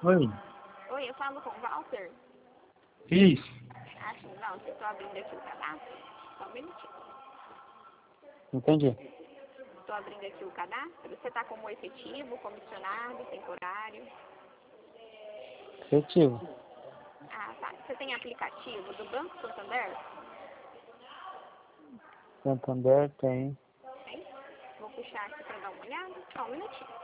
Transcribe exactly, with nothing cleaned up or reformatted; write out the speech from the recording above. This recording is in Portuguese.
Oi. Oi, eu falo com o Walter. Isso. Ah, sim, Walter, estou abrindo aqui o cadastro. Só um minutinho. Entendi. Estou abrindo aqui o cadastro. Você está como efetivo, comissionado, temporário? Efetivo. Ah, tá. Você tem aplicativo do Banco Santander? Santander tem. Tem? Vou puxar aqui para dar uma olhada. Só um minutinho.